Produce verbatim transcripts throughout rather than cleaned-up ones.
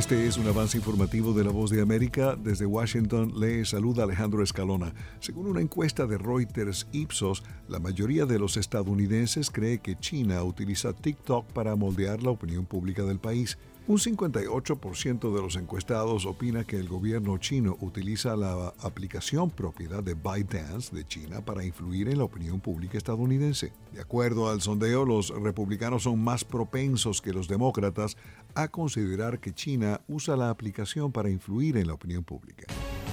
Este es un avance informativo de La Voz de América. Desde Washington le saluda Alejandro Escalona. Según una encuesta de Reuters Ipsos, la mayoría de los estadounidenses cree que China utiliza TikTok para moldear la opinión pública del país. Un cincuenta y ocho por ciento de los encuestados opina que el gobierno chino utiliza la aplicación propiedad de ByteDance de China para influir en la opinión pública estadounidense. De acuerdo al sondeo, los republicanos son más propensos que los demócratas a considerar que China usa la aplicación para influir en la opinión pública.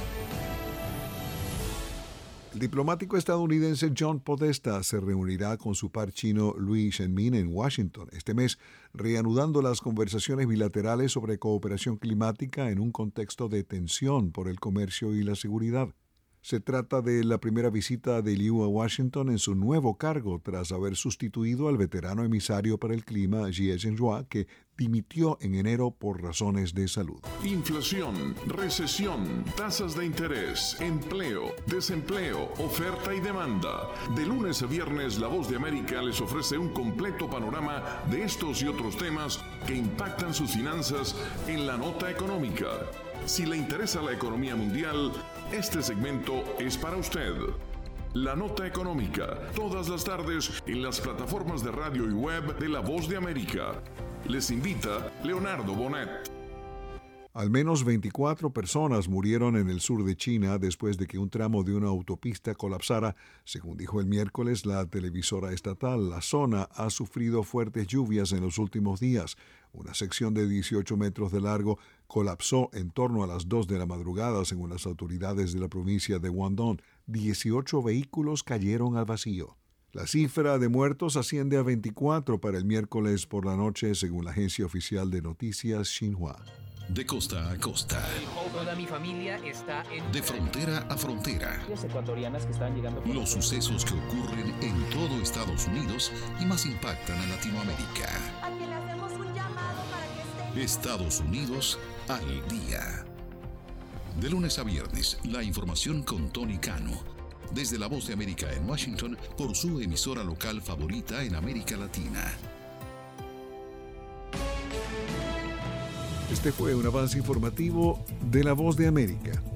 El diplomático estadounidense John Podesta se reunirá con su par chino Liu Zhenmin en Washington este mes, reanudando las conversaciones bilaterales sobre cooperación climática en un contexto de tensión por el comercio y la seguridad. Se trata de la primera visita de Liu a Washington en su nuevo cargo tras haber sustituido al veterano emisario para el clima Jie Zhenhua, que dimitió en enero por razones de salud. Inflación, recesión, tasas de interés, empleo, desempleo, oferta y demanda. De lunes a viernes, La Voz de América les ofrece un completo panorama de estos y otros temas que impactan sus finanzas en la nota económica. Si le interesa la economía mundial, este segmento es para usted. La Nota Económica, todas las tardes en las plataformas de radio y web de La Voz de América. Les invita Leonardo Bonet. Al menos veinticuatro personas murieron en el sur de China después de que un tramo de una autopista colapsara. Según dijo el miércoles la televisora estatal, la zona ha sufrido fuertes lluvias en los últimos días. Una sección de dieciocho metros de largo colapsó en torno a las dos de la madrugada, según las autoridades de la provincia de Guangdong. dieciocho vehículos cayeron al vacío. La cifra de muertos asciende a veinticuatro para el miércoles por la noche, según la agencia oficial de noticias Xinhua. De costa a costa. Toda mi familia está en... De frontera a frontera. Ecuatorianas que están llegando... Los sucesos que ocurren en todo Estados Unidos y más impactan a Latinoamérica. A quien le hacemos un llamado para que esté... Estados Unidos al día. De lunes a viernes, la información con Tony Cano. Desde La Voz de América en Washington, por su emisora local favorita en América Latina. Este fue un avance informativo de La Voz de América.